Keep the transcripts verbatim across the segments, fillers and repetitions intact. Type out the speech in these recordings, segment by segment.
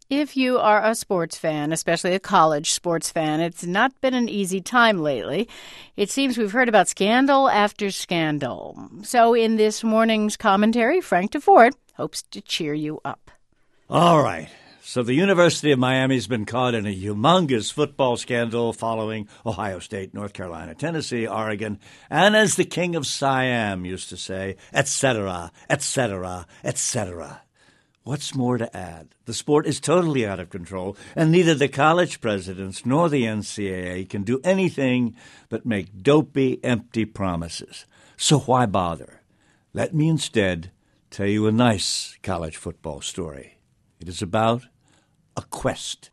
If you are a sports fan, especially a college sports fan, it's not been an easy time lately. It seems we've heard about scandal after scandal. So in this morning's commentary, Frank DeFord hopes to cheer you up. All right. So the University of Miami's been caught in a humongous football scandal following Ohio State, North Carolina, Tennessee, Oregon, and as the king of Siam used to say, et cetera, et cetera, et cetera. What's more to add? The sport is totally out of control, and neither the college presidents nor the N C double A can do anything but make dopey, empty promises. So why bother? Let me instead tell you a nice college football story. It is about a quest.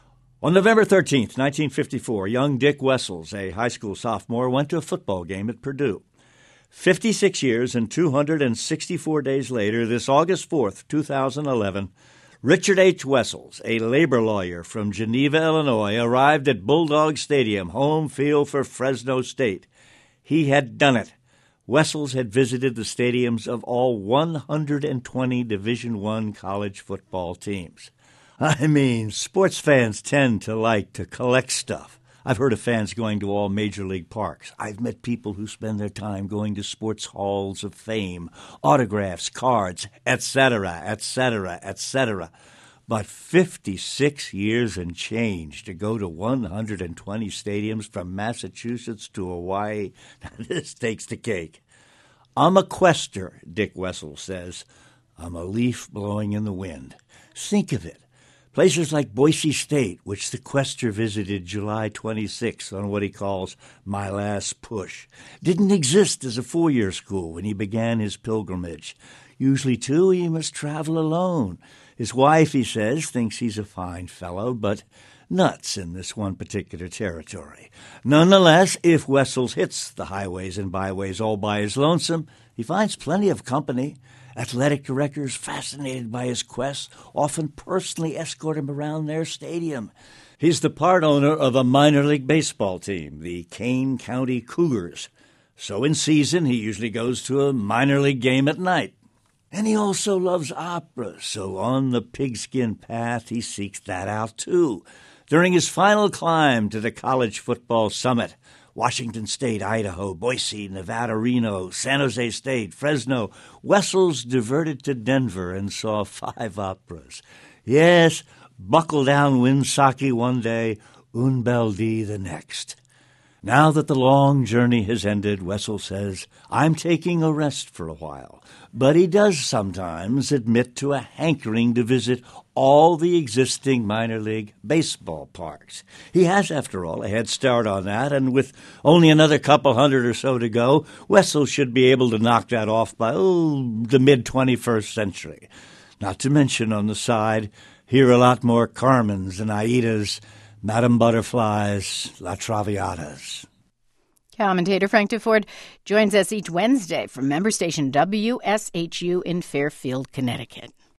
On November thirteenth, nineteen fifty-four, young Dick Wessels, a high school sophomore, went to a football game at Purdue. fifty-six years and two hundred sixty-four days later, this August fourth, two thousand eleven, Richard H. Wessels, a labor lawyer from Geneva, Illinois, arrived at Bulldog Stadium, home field for Fresno State. He had done it. Wessels had visited the stadiums of all one hundred twenty Division I college football teams. I mean, sports fans tend to like to collect stuff. I've heard of fans going to all major league parks. I've met people who spend their time going to sports halls of fame, autographs, cards, et cetera, et cetera, et cetera. But fifty-six years and change to go to one hundred twenty stadiums from Massachusetts to Hawaii, this takes the cake. I'm a quester, Dick Wessels says. I'm a leaf blowing in the wind. Think of it. Places like Boise State, which the quester visited July twenty-sixth on what he calls my last push, didn't exist as a four-year school when he began his pilgrimage. Usually, too, he must travel alone. His wife, he says, thinks he's a fine fellow, but nuts in this one particular territory. Nonetheless, if Wessels hits the highways and byways all by his lonesome, he finds plenty of company. Athletic directors, fascinated by his quest, often personally escort him around their stadium. He's the part owner of a minor league baseball team, the Kane County Cougars. So in season, he usually goes to a minor league game at night. And he also loves opera, so on the pigskin path, he seeks that out too. During his final climb to the college football summit, Washington State, Idaho, Boise, Nevada, Reno, San Jose State, Fresno, Wessels diverted to Denver and saw five operas. Yes, buckle down Winsaki one day, Un Bel Di the next. Now that the long journey has ended, Wessels says, I'm taking a rest for a while. But he does sometimes admit to a hankering to visit all the existing minor league baseball parks. He has, after all, a head start on that, and with only another couple hundred or so to go, Wessels should be able to knock that off by, oh, the mid-twenty-first century. Not to mention, on the side, hear a lot more Carmens and Aidas, Madame Butterflies, La Traviatas. Commentator Frank DeFord joins us each Wednesday from member station W S H U in Fairfield, Connecticut.